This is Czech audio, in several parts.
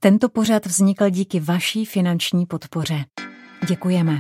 Tento pořad vznikl díky vaší finanční podpoře. Děkujeme.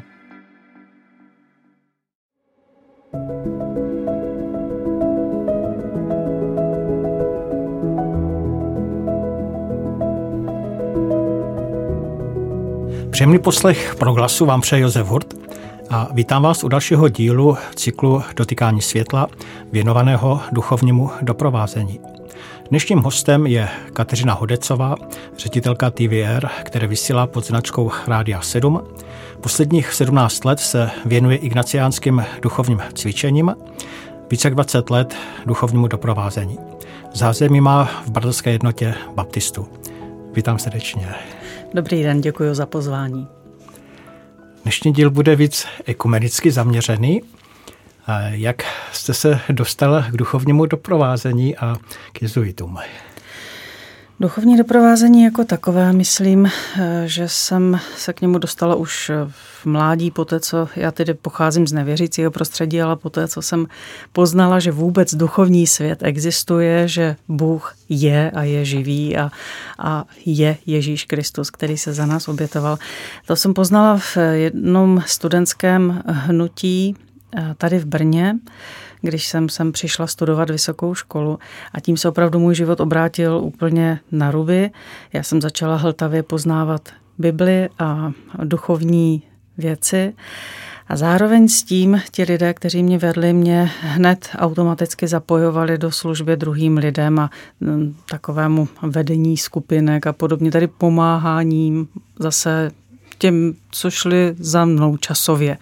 Příjemný poslech Proglasu vám přeje Josef Hurt a vítám vás u dalšího dílu cyklu Dotykání světla věnovaného duchovnímu doprovázení. Dnešním hostem je Kateřina Hodecová, ředitelka TVR, které vysílá pod značkou Rádia 7. Posledních 17 let se věnuje ignaciánským duchovním cvičením, více jak 20 let duchovnímu doprovázení. Zázemí má v bratrské jednotě baptistů. Vítám srdečně. Dobrý den, děkuji za pozvání. Dnešní díl bude víc ekumenicky zaměřený. Jak jste se dostal k duchovnímu doprovázení a k jezuitům? Duchovní doprovázení jako takové, myslím, že jsem se k němu dostala už v mládí, poté, co já tedy pocházím z nevěřícího prostředí, ale poté, co jsem poznala, že vůbec duchovní svět existuje, že Bůh je a je živý a je Ježíš Kristus, který se za nás obětoval. To jsem poznala v jednom studentském hnutí tady v Brně, když jsem sem přišla studovat vysokou školu a tím se opravdu můj život obrátil úplně na ruby. Já jsem začala hltavě poznávat Bibli a duchovní věci a zároveň s tím ti lidé, kteří mě vedli, mě hned automaticky zapojovali do služby druhým lidem a takovému vedení skupinek a podobně, tady pomáháním zase těm, co šli za mnou časově.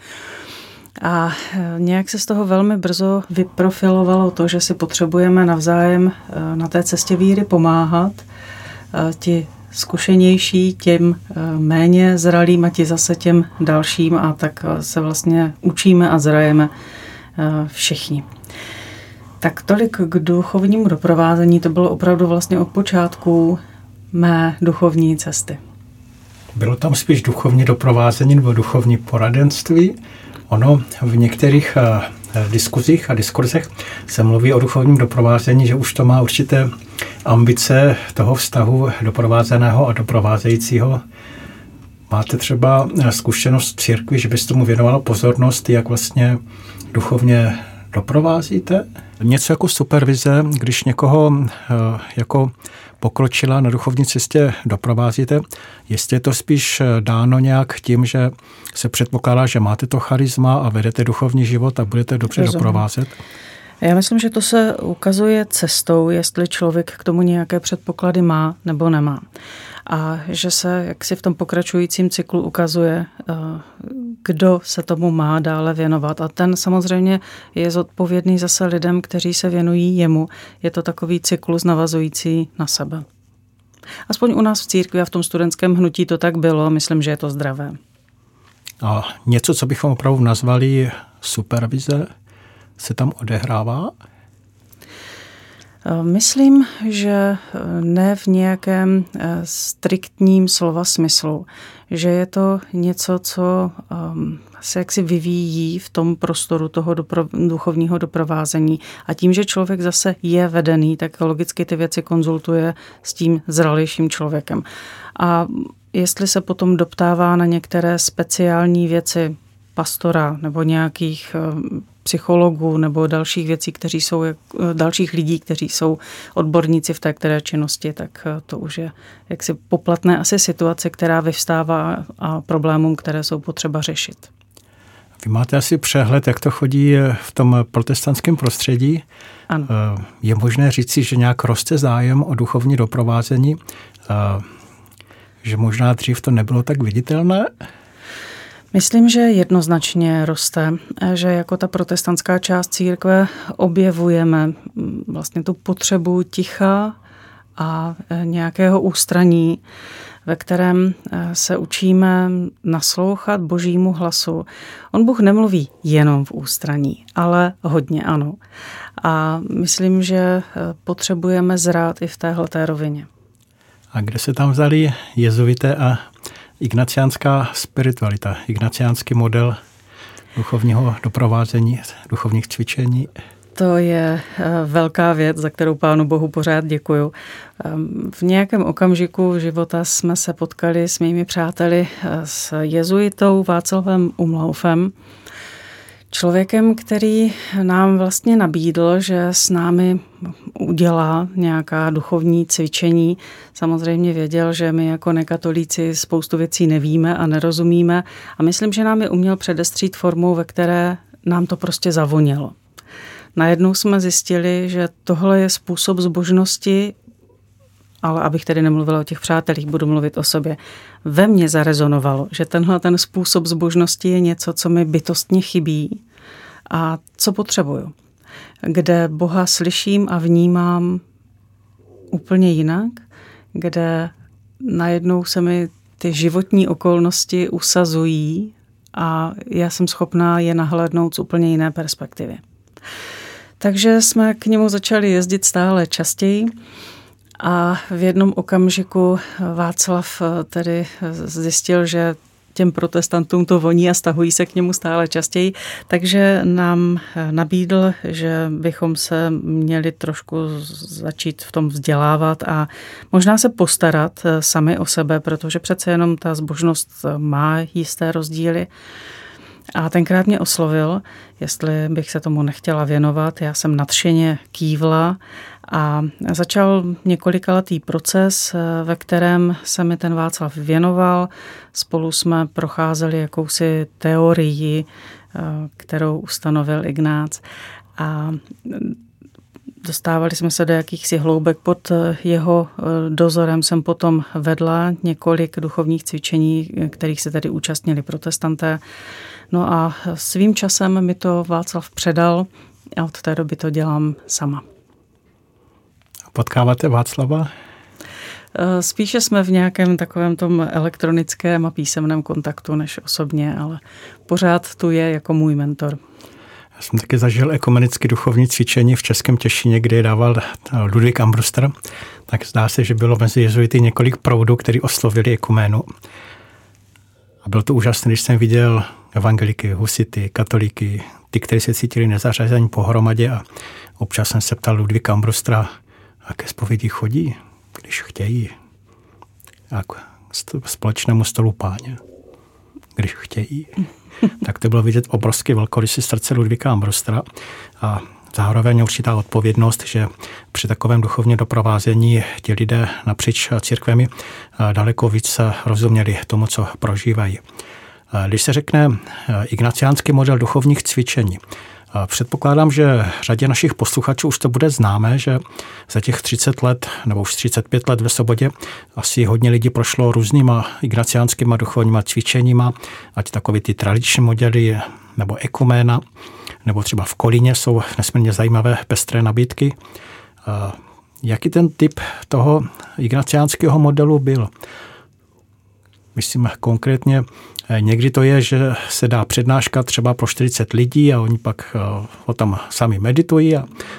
A nějak se z toho velmi brzo vyprofilovalo to, že si potřebujeme navzájem na té cestě víry pomáhat. Ti zkušenější, těm méně zralým a ti zase těm dalším a tak se vlastně učíme a zrajeme všichni. Tak tolik k duchovnímu doprovázení, to bylo opravdu vlastně od počátku mé duchovní cesty. Bylo tam spíš duchovní doprovázení nebo duchovní poradenství? Ono v některých diskuzích a diskurzech se mluví o duchovním doprovázení, že už to má určité ambice toho vztahu doprovázeného a doprovázejícího. Máte třeba zkušenost v církvi, že byste tomu věnovalo pozornost, jak vlastně duchovně doprovázíte? Něco jako supervize, když někoho jako pokročila na duchovní cestě doprovázíte, jestli je to spíš dáno nějak tím, že se předpokládá, že máte to charisma a vedete duchovní život a budete dobře doprovázet? Já myslím, že to se ukazuje cestou, jestli člověk k tomu nějaké předpoklady má nebo nemá. A že se jaksi v tom pokračujícím cyklu ukazuje, kdo se tomu má dále věnovat. A ten samozřejmě je zodpovědný zase lidem, kteří se věnují jemu. Je to takový cyklus navazující na sebe. Aspoň u nás v církvi a v tom studentském hnutí to tak bylo. Myslím, že je to zdravé. A něco, co bychom opravdu nazvali supervize, se tam odehrává? Myslím, že ne v nějakém striktním slova smyslu, že je to něco, co se jaksi vyvíjí v tom prostoru toho duchovního doprovázení. A tím, že člověk zase je vedený, tak logicky ty věci konzultuje s tím zralějším člověkem. A jestli se potom doptává na některé speciální věci pastora nebo nějakých psychologů nebo dalších věcí, dalších lidí, kteří jsou odborníci v té které činnosti, tak to už je jaksi poplatné asi situace, která vyvstává a problémům, které jsou potřeba řešit. Vy máte asi přehled, jak to chodí v tom protestantském prostředí. Ano. Je možné říci, že nějak roste zájem o duchovní doprovázení, že možná dřív to nebylo tak viditelné? Myslím, že jednoznačně roste, že jako ta protestantská část církve objevujeme vlastně tu potřebu ticha a nějakého ústraní, ve kterém se učíme naslouchat Božímu hlasu. On Bůh nemluví jenom v ústraní, ale hodně ano. A myslím, že potřebujeme zrát i v téhleté rovině. A kde se tam vzali jezuité a ignaciánská spiritualita, ignaciánský model duchovního doprovázení, duchovních cvičení? To je velká věc, za kterou Pánu Bohu pořád děkuju. V nějakém okamžiku života jsme se potkali s mými přáteli s jezuitou Václavem Umlaufem, člověkem, který nám vlastně nabídl, že s námi udělá nějaká duchovní cvičení. Samozřejmě věděl, že my jako nekatolíci spoustu věcí nevíme a nerozumíme a myslím, že nám je uměl předestřít formou, ve které nám to prostě zavonělo. Najednou jsme zjistili, že tohle je způsob zbožnosti, ale abych tedy nemluvila o těch přátelích, budu mluvit o sobě. Ve mně zarezonovalo, že ten způsob zbožnosti je něco, co mi bytostně chybí a co potřebuju. Kde Boha slyším a vnímám úplně jinak, kde najednou se mi ty životní okolnosti usazují a já jsem schopná je nahlédnout z úplně jiné perspektivy. Takže jsme k němu začali jezdit stále častěji a v jednom okamžiku Václav tedy zjistil, že těm protestantům to voní a stahují se k němu stále častěji, takže nám nabídl, že bychom se měli trošku začít v tom vzdělávat a možná se postarat sami o sebe, protože přece jenom ta zbožnost má jisté rozdíly. A tenkrát mě oslovil, jestli bych se tomu nechtěla věnovat. Já jsem nadšeně kývla a začal několikaletý proces, ve kterém se mi ten Václav věnoval. Spolu jsme procházeli jakousi teorii, kterou ustanovil Ignác a dostávali jsme se do jakýchsi hloubek. Pod jeho dozorem jsem potom vedla několik duchovních cvičení, kterých se tedy účastnili protestanté. No a svým časem mi to Václav předal a od té doby to dělám sama. Potkáváte Václava? Spíše jsme v nějakém takovém tom elektronickém a písemném kontaktu než osobně, ale pořád tu je jako můj mentor. Já jsem taky zažil ekumenické duchovní cvičení v Českém Těšíně, kde dával Ludvík Armbruster. Tak zdá se, že bylo mezi jezuity několik proudů, který oslovili ekuménu. A bylo to úžasné, když jsem viděl evangeliky, husity, katolíky, ty, kteří se cítili nezařazení pohromadě a občas jsem se ptal Ludvíka Armbrustera, a ke zpovědi chodí, když chtějí. A k společnému stolu Páně, když chtějí. Tak to bylo vidět obrovské velkorysé srdce Ludvíka Armbrustera a zároveň určitá odpovědnost, že při takovém duchovním doprovázení ti lidé napříč církvemi daleko víc rozuměli tomu, co prožívají. Když se řekne ignaciánský model duchovních cvičení, předpokládám, že řadě našich posluchačů už to bude známé, že za těch 30 let nebo už 35 let ve svobodě asi hodně lidí prošlo různýma ignaciánskýma duchovníma cvičeníma, ať takový ty tradiční modely nebo ekuména, nebo třeba v Kolíně jsou nesmírně zajímavé pestré nabídky. Jaký ten typ toho ignaciánského modelu byl? Myslím konkrétně, někdy to je, že se dá přednáška třeba pro 40 lidí a oni pak o tam sami meditují.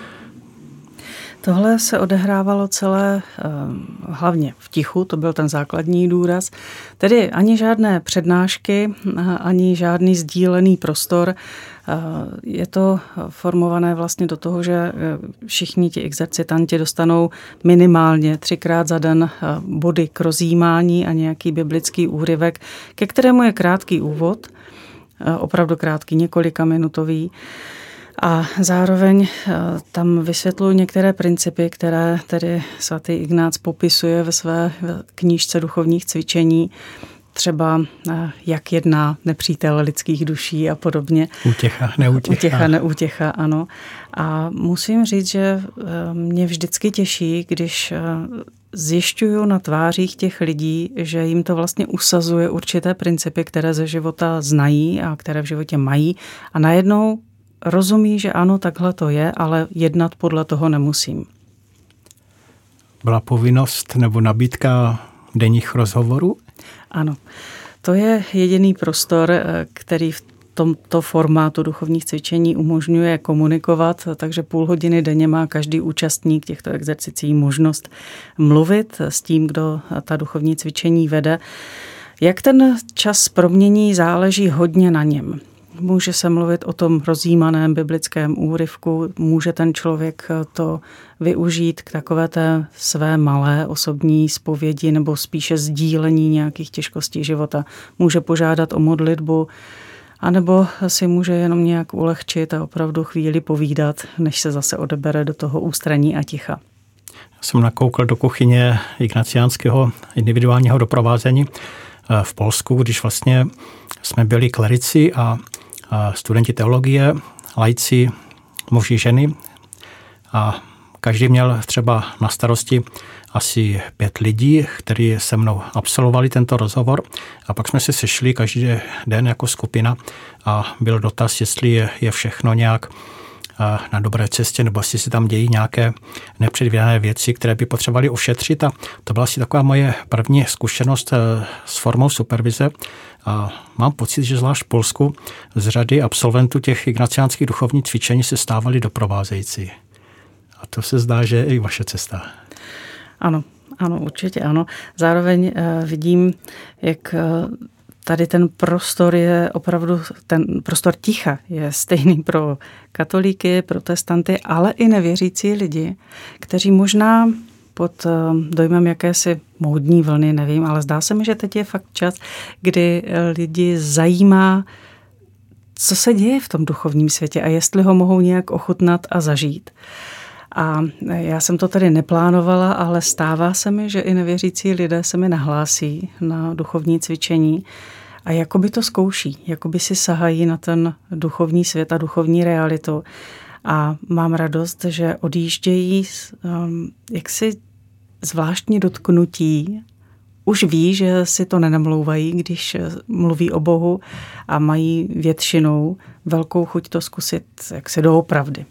Tohle se odehrávalo celé hlavně v tichu, to byl ten základní důraz. Tedy ani žádné přednášky, ani žádný sdílený prostor. Je to formované vlastně do toho, že všichni ti exercitanti dostanou minimálně 3krát za den body k rozjímání a nějaký biblický úryvek, ke kterému je krátký úvod, opravdu krátký, několika minutový. A zároveň tam vysvětluji některé principy, které tedy svatý Ignác popisuje ve své knížce duchovních cvičení, třeba jak jedná nepřítel lidských duší a podobně. Útěcha, neútěcha. Útěcha, neútěcha, ano. A musím říct, že mě vždycky těší, když zjišťuju na tvářích těch lidí, že jim to vlastně usazuje určité principy, které ze života znají a které v životě mají a najednou rozumí, že ano, takhle to je, ale jednat podle toho nemusím. Byla povinnost nebo nabídka denních rozhovorů? Ano. To je jediný prostor, který v tomto formátu duchovních cvičení umožňuje komunikovat, takže půl hodiny denně má každý účastník těchto exercicí možnost mluvit s tím, kdo ta duchovní cvičení vede. Jak ten čas promění, záleží hodně na něm. Může se mluvit o tom rozjímaném biblickém úryvku, může ten člověk to využít k takové té své malé osobní zpovědi nebo spíše sdílení nějakých těžkostí života. Může požádat o modlitbu, anebo si může jenom nějak ulehčit a opravdu chvíli povídat, než se zase odebere do toho ústraní a ticha. Jsem nakoukl do kuchyně ignaciánského individuálního doprovázení v Polsku, když vlastně jsme byli klerici a studenti teologie, laici, muži, ženy a každý měl třeba na starosti asi 5 lidí, kteří se mnou absolvovali tento rozhovor a pak jsme se sešli každý den jako skupina a byl dotaz, jestli je všechno nějak na dobré cestě, nebo jestli se tam dějí nějaké nepředvídané věci, které by potřebovali ošetřit. A to byla asi taková moje první zkušenost s formou supervize. A mám pocit, že zvlášť v Polsku z řady absolventů těch ignaciánských duchovních cvičení se stávali doprovázející. A to se zdá, že je i vaše cesta. Ano, určitě ano. Zároveň vidím, jak tady ten prostor je opravdu, ten prostor ticha je stejný pro katolíky, protestanty, ale i nevěřící lidi, kteří možná pod dojmem jakési módní vlny, nevím, ale zdá se mi, že teď je fakt čas, kdy lidi zajímá, co se děje v tom duchovním světě a jestli ho mohou nějak ochutnat a zažít. A já jsem to tady neplánovala, ale stává se mi, že i nevěřící lidé se mi nahlásí na duchovní cvičení a jakoby to zkouší, jakoby si sahají na ten duchovní svět a duchovní realitu. A mám radost, že odjíždějí jaksi zvláštní dotknutí. Už ví, že si to nenamlouvají, když mluví o Bohu a mají většinou velkou chuť to zkusit jaksi doopravdy.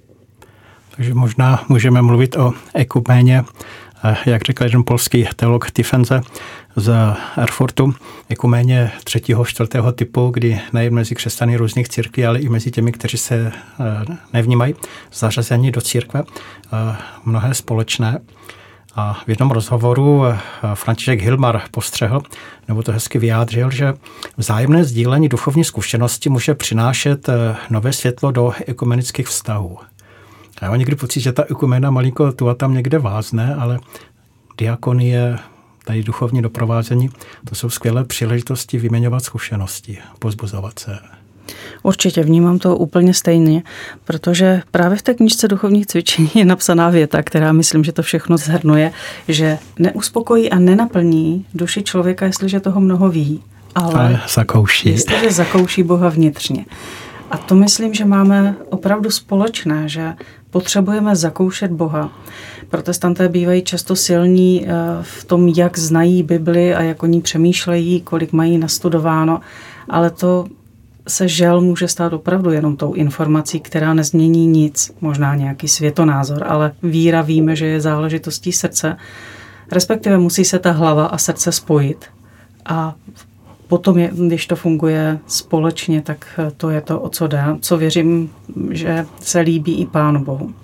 Takže možná můžeme mluvit o ekuméně, jak řekl jeden polský teolog Tifenze z Erfurtu, ekuméně 3., 4. typu, kdy nejen mezi křesťany různých církví, ale i mezi těmi, kteří se nevnímají zařazení do církve, mnohé společné. A v jednom rozhovoru František Hilmar postřehl, nebo to hezky vyjádřil, že vzájemné sdílení duchovní zkušenosti může přinášet nové světlo do ekumenických vztahů. Já mám někdy pocit, že ta ekumena malinko tu a tam někde vázne, ale diakonie, tady duchovní doprovázení, to jsou skvělé příležitosti vyměňovat zkušenosti, pozbuzovat se. Určitě vnímám to úplně stejně, protože právě v té knížce duchovních cvičení je napsaná věta, která myslím, že to všechno shrnuje, že neuspokojí a nenaplní duši člověka, jestliže toho mnoho ví, ale zakouší. Jestliže zakouší Boha vnitřně. A to myslím, že máme opravdu společné, že potřebujeme zakoušet Boha. Protestanté bývají často silní v tom, jak znají Bibli a jak o ní přemýšlejí, kolik mají nastudováno, ale to se žel může stát opravdu jenom tou informací, která nezmění nic, možná nějaký světonázor, ale víra víme, že je záležitostí srdce. Respektive musí se ta hlava a srdce spojit. A potom, když to funguje společně, tak to je to, o co jde, co věřím, že se líbí i Pánu Bohu.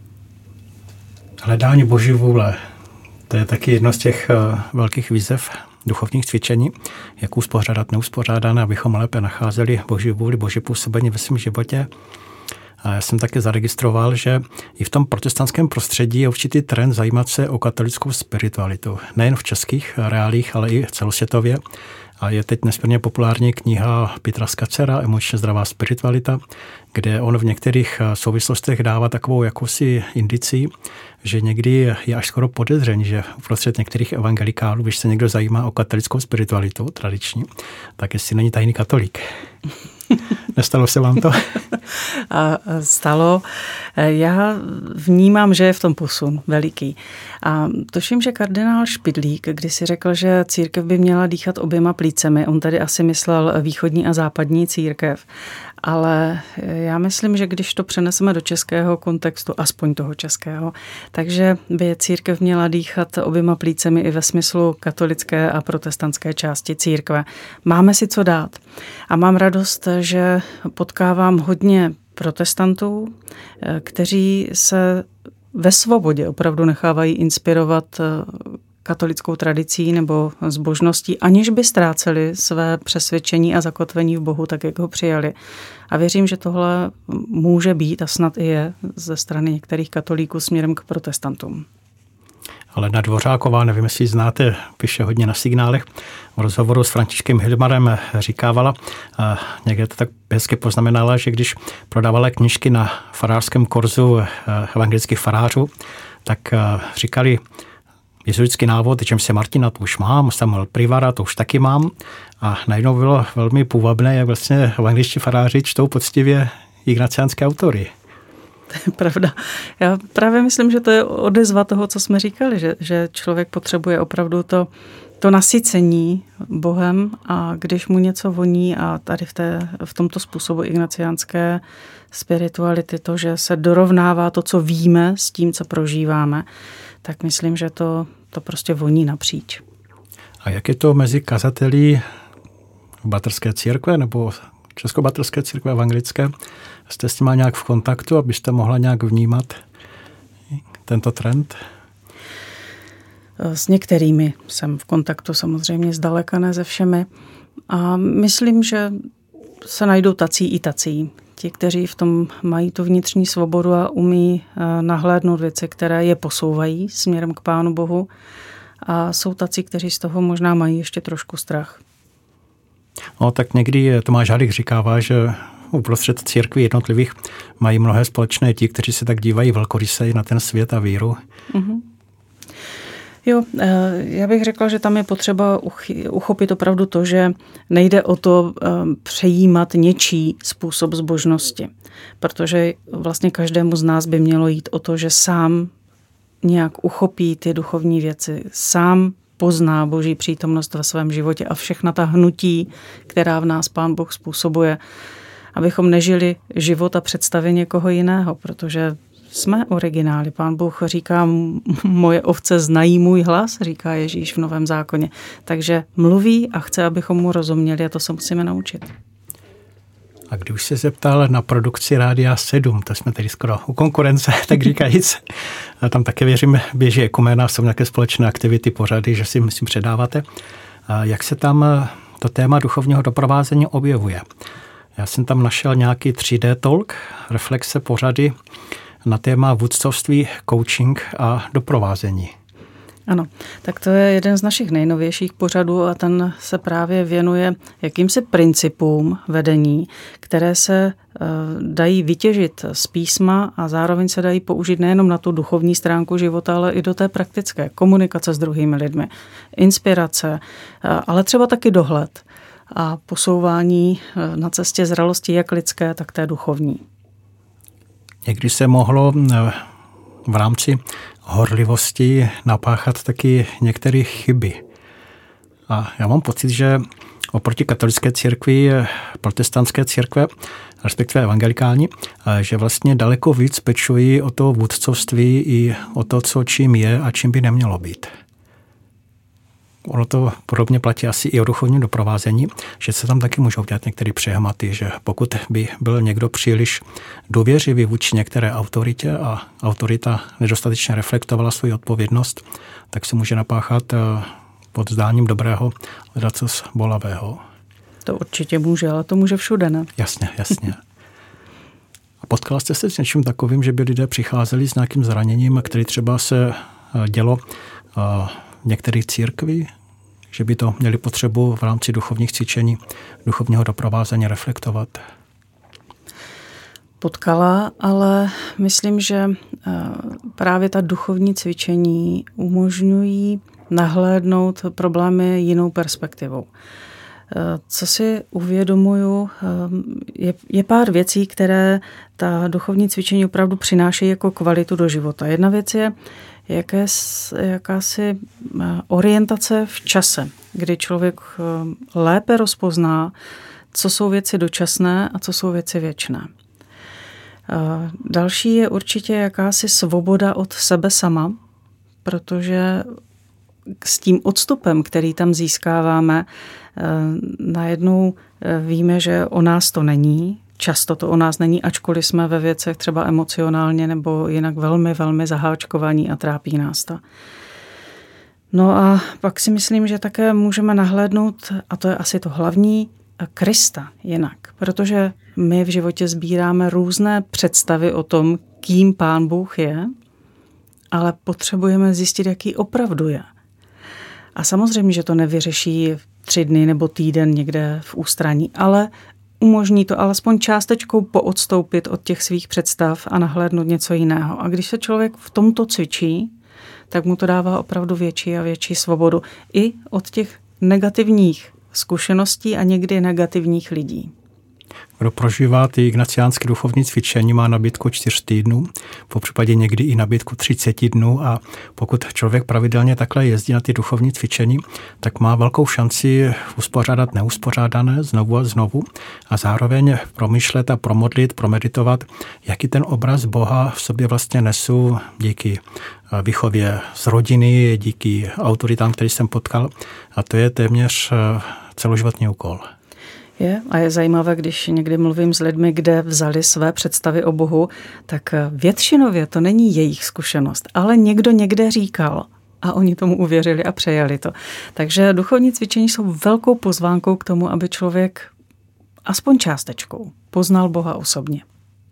Hledání Boží vůle, to je taky jedno z těch velkých výzev duchovních cvičení, jak uspořádat neuspořádané, abychom lépe nacházeli Boží vůli, Boží působení ve svém životě. A já jsem také zaregistroval, že i v tom protestantském prostředí je určitý trend zajímat se o katolickou spiritualitu. Nejen v českých reálích, ale i celosvětově. A je teď nesmírně populární kniha Petra Skacera Emočně zdravá spiritualita, kde on v některých souvislostech dává takovou jakousi indici, že někdy je až skoro podezření, že uprostřed některých evangelikálů, když se někdo zajímá o katolickou spiritualitu tradiční, tak jestli není tajný katolík. Nestalo se vám to? Stalo. Já vnímám, že je v tom posun veliký. A tuším, že kardinál Špidlík kdysi řekl, že církev by měla dýchat oběma plícemi. On tady asi myslel východní a západní církev. Ale já myslím, že když to přeneseme do českého kontextu, aspoň toho českého, takže by církev měla dýchat oběma plícemi i ve smyslu katolické a protestantské části církve. Máme si co dát. A mám radost, že potkávám hodně protestantů, kteří se ve svobodě opravdu nechávají inspirovat katolickou tradicí nebo zbožností, aniž by ztráceli své přesvědčení a zakotvení v Bohu, tak jak ho přijali. A věřím, že tohle může být a snad i je ze strany některých katolíků směrem k protestantům. Ale na Dvořáková, nevím, jestli znáte, píše hodně na Signálech, v rozhovoru s Františkem Hildmarem říkávala, a někde to tak hezky poznamenala, že když prodávala knížky na farářském korzu evangelických farářů, tak říkali jezuitský návod, že se Martina to už mám, Samuel Privara to už taky mám, a najednou bylo velmi půvabné, jak vlastně evangeličtí faráři čtou poctivě ignaciánské autory. To je pravda. Já právě myslím, že to je odezva toho, co jsme říkali, že člověk potřebuje opravdu to nasycení Bohem, a když mu něco voní, a tady v tomto způsobu ignaciánské spirituality, to, že se dorovnává to, co víme, s tím, co prožíváme, tak myslím, že to prostě voní napříč. A jak je to mezi kazateli Batrské církve nebo Českobatrské církve evangelické? Jste s nimi nějak v kontaktu, abyste mohla nějak vnímat tento trend? S některými jsem v kontaktu, samozřejmě zdaleka ne se všemi. A myslím, že se najdou tací i tací. Ti, kteří v tom mají tu vnitřní svobodu a umí nahlédnout věci, které je posouvají směrem k Pánu Bohu. A jsou tací, kteří z toho možná mají ještě trošku strach. No, tak někdy Tomáš Halík říkává, že uprostřed církví jednotlivých mají mnohé společné ti, kteří se tak dívají velkoryseji na ten svět a víru. Mm-hmm. Jo, já bych řekla, že tam je potřeba uchopit opravdu to, že nejde o to přejímat něčí způsob zbožnosti, protože vlastně každému z nás by mělo jít o to, že sám nějak uchopí ty duchovní věci, sám pozná Boží přítomnost ve svém životě a všechna ta hnutí, která v nás Pán Bůh způsobuje, abychom nežili život a představy někoho jiného, protože jsme originály. Pán Bůh říká, moje ovce znají můj hlas, říká Ježíš v Novém zákoně. Takže mluví a chce, abychom mu rozuměli, a to se musíme naučit. A když už se zeptal na produkci Rádia 7, to jsme tady skoro u konkurence, tak říkajíc, tam také věřím, běží ekumena, jsou nějaké společné aktivity, pořady, že si myslím předáváte. A jak se tam to téma duchovního doprovázení objevuje? Já jsem tam našel nějaký 3D talk, reflexe, pořady na téma vůdcovství, coaching a doprovázení. Ano, tak to je jeden z našich nejnovějších pořadů a ten se právě věnuje jakýmsi principům vedení, které se dají vytěžit z písma a zároveň se dají použít nejenom na tu duchovní stránku života, ale i do té praktické komunikace s druhými lidmi, inspirace, ale třeba taky dohled a posouvání na cestě zralosti jak lidské, tak té duchovní. Někdy se mohlo v rámci horlivosti napáchat taky některé chyby. A já mám pocit, že oproti katolické církvi, protestantské církve, respektive evangelikální, že vlastně daleko víc pečují o to vůdcovství i o to, co čím je a čím by nemělo být. Ono to podobně platí asi i o duchovním doprovázení, že se tam taky můžou dělat některé přehmaty, že pokud by byl někdo příliš důvěřivý vůči některé autoritě a autorita nedostatečně reflektovala svou odpovědnost, tak se může napáchat pod zdáním dobrého ledacos bolavého. To určitě může, ale to může všude, ne? Jasně. A potkala jste se s něčím takovým, že by lidé přicházeli s nějakým zraněním, který třeba se dělo některých církví, že by to měli potřebu v rámci duchovních cvičení, duchovního doprovázení reflektovat? Potkala, ale myslím, že právě ta duchovní cvičení umožňují nahlédnout problémy jinou perspektivou. Co si uvědomuju, je pár věcí, které ta duchovní cvičení opravdu přináší jako kvalitu do života. Jedna věc je jakási orientace v čase, kdy člověk lépe rozpozná, co jsou věci dočasné a co jsou věci věčné. Další je určitě jakási svoboda od sebe sama, protože s tím odstupem, který tam získáváme, najednou víme, že o nás to není. Často to o nás není, ačkoliv jsme ve věcech třeba emocionálně nebo jinak velmi, velmi zaháčkovaní a trápí nás to. No a pak si myslím, že také můžeme nahlédnout, a to je asi to hlavní, Krista jinak. Protože my v životě sbíráme různé představy o tom, kým Pán Bůh je, ale potřebujeme zjistit, jaký opravdu je. A samozřejmě, že to nevyřeší 3 dny nebo týden někde v ústraní, ale umožní to alespoň částečkou poodstoupit od těch svých představ a nahlédnout něco jiného. A když se člověk v tomto cvičí, tak mu to dává opravdu větší a větší svobodu i od těch negativních zkušeností a někdy negativních lidí. Kdo prožívá ty ignaciánské duchovní cvičení, má nabídku 4 týdnů, po případě někdy i nabídku 30 dnů a pokud člověk pravidelně takhle jezdí na ty duchovní cvičení, tak má velkou šanci uspořádat neuspořádané znovu a znovu a zároveň promýšlet a promodlit, promeditovat, jaký ten obraz Boha v sobě vlastně nesu díky výchově z rodiny, díky autoritám, který jsem potkal a to je téměř celoživotní úkol. A je zajímavé, když někdy mluvím s lidmi, kde vzali své představy o Bohu, tak většinově to není jejich zkušenost, ale někdo někde říkal a oni tomu uvěřili a přejali to. Takže duchovní cvičení jsou velkou pozvánkou k tomu, aby člověk aspoň částečkou poznal Boha osobně.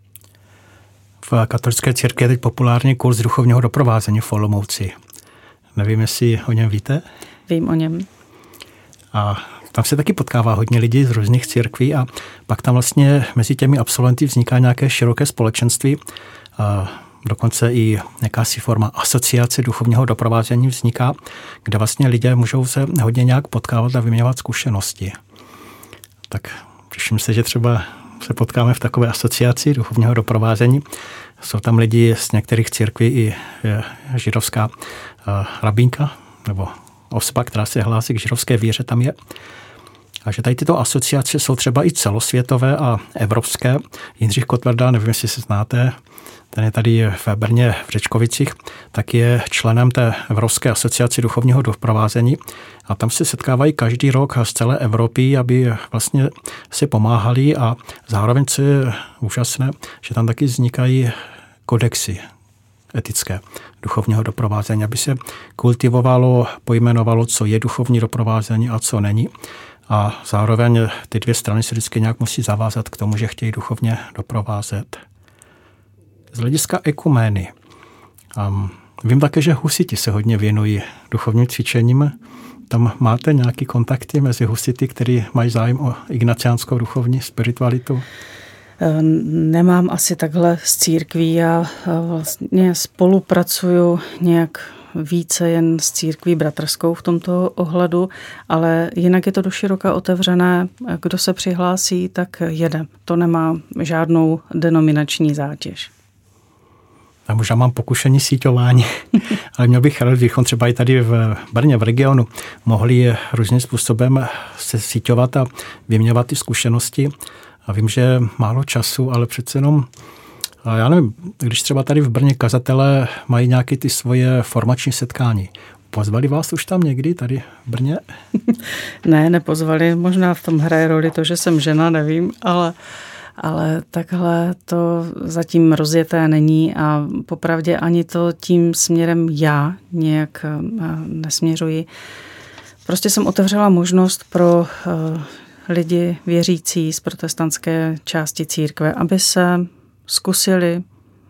V katolické církvi je teď populární kurz duchovního doprovázení v Olomouci. Nevím, jestli o něm víte? Vím o něm. A tam se taky potkává hodně lidí z různých církví a pak tam vlastně mezi těmi absolventy vzniká nějaké široké společenství. A dokonce i jakási forma asociace duchovního doprovázení vzniká, kde vlastně lidé můžou se hodně nějak potkávat a vyměňovat zkušenosti. Tak těším se, že třeba se potkáme v takové asociaci duchovního doprovázení. Jsou tam lidi z některých církví i židovská rabínka nebo osoba, která se hlásí k židovské víře, tam je. A že tady tyto asociace jsou třeba i celosvětové a evropské. Jindřich Kotverda, nevím, jestli se znáte, ten je tady v Brně v Řečkovicích, tak je členem té Evropské asociace duchovního doprovázení a tam se setkávají každý rok z celé Evropy, aby vlastně si pomáhali a zároveň, co je úžasné, že tam taky vznikají kodexy etické duchovního doprovázení, aby se kultivovalo, pojmenovalo, co je duchovní doprovázení a co není. A zároveň ty 2 strany se vždycky nějak musí zavázat k tomu, že chtějí duchovně doprovázet. Z hlediska ekumény. Vím také, že husiti se hodně věnují duchovním cvičením. Tam máte nějaké kontakty mezi husity, kteří mají zájem o ignaciánskou duchovní spiritualitu? Nemám asi takhle s církví. Já vlastně spolupracuju nějak více jen s církví bratrskou v tomto ohledu, ale jinak je to doširoka otevřené. Kdo se přihlásí, tak jede. To nemá žádnou denominační zátěž. Já možná mám pokušení síťování, ale měl bych rád, kdybychom třeba i tady v Brně, v regionu, mohli různým způsobem se síťovat a vyměňovat ty zkušenosti. A vím, že je málo času, ale přece jenom, já nevím, když třeba tady v Brně kazatelé mají nějaké ty svoje formační setkání. Pozvali vás už tam někdy tady v Brně? Ne, nepozvali. Možná v tom hraje roli to, že jsem žena, nevím, ale takhle to zatím rozjeté není a popravdě ani to tím směrem já nějak nesměřuji. Prostě jsem otevřela možnost pro lidi věřící z protestantské části církve, aby se zkusili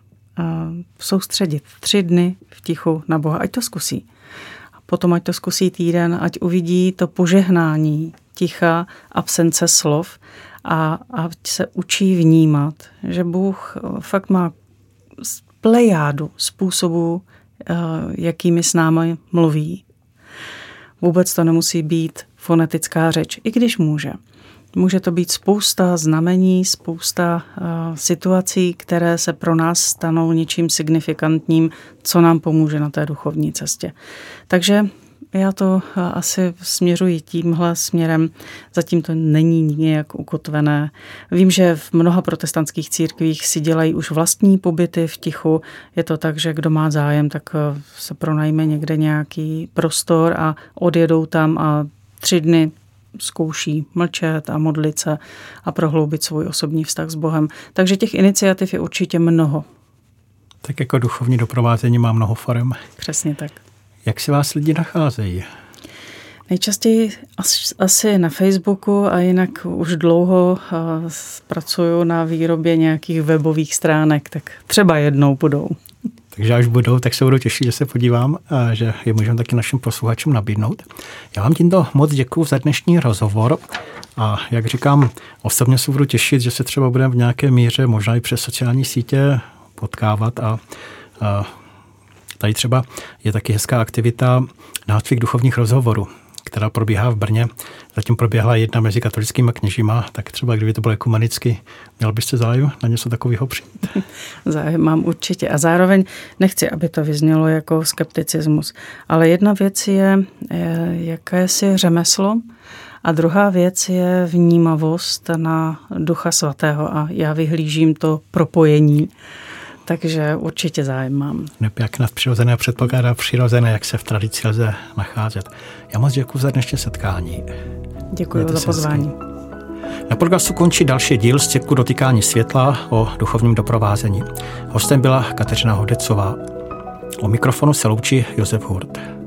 soustředit 3 dny v tichu na Boha. Ať to zkusí. A potom ať to zkusí týden, ať uvidí to požehnání ticha, absence slov a ať se učí vnímat, že Bůh fakt má plejádu způsobů, jakými s námi mluví. Vůbec to nemusí být fonetická řeč, i když může. Může to být spousta znamení, spousta situací, které se pro nás stanou něčím signifikantním, co nám pomůže na té duchovní cestě. Takže já to asi směřuji tímhle směrem. Zatím to není nějak ukotvené. Vím, že v mnoha protestantských církvích si dělají už vlastní pobyty v tichu. Je to tak, že kdo má zájem, tak se pronajme někde nějaký prostor a odjedou tam a 3 dny zkouší mlčet a modlit se a prohloubit svůj osobní vztah s Bohem. Takže těch iniciativ je určitě mnoho. Tak jako duchovní doprovázení má mnoho forem. Přesně tak. Jak si vás lidi nacházejí? Nejčastěji asi na Facebooku a jinak už dlouho pracuju na výrobě nějakých webových stránek, tak třeba jednou budou. Takže až budou, tak se budu těšit, že se podívám a že je můžeme taky našim posluchačům nabídnout. Já vám tímto moc děkuju za dnešní rozhovor a jak říkám, osobně se budu těšit, že se třeba budeme v nějaké míře, možná i přes sociální sítě potkávat a tady třeba je taky hezká aktivita nácvik duchovních rozhovorů, která probíhá v Brně. Zatím proběhla jedna mezi katolickými kněžíma, tak třeba kdyby to bylo ekumenicky, měl byste zájem na něco takového přijít? Zájem mám určitě a zároveň nechci, aby to vyznělo jako skepticismus, ale jedna věc je jakési řemeslo a druhá věc je vnímavost na Ducha Svatého a já vyhlížím to propojení. Takže určitě zájem mám. Jak nadpřirozené předpokládá přirozené, jak se v tradici lze nacházet. Já moc děkuji za dnešní setkání. Děkuji za pozvání. Na podcastu končí další díl z cyklu Dotykání světla o duchovním doprovázení. Hostem byla Kateřina Hodecová. O mikrofonu se loučí Josef Hurt.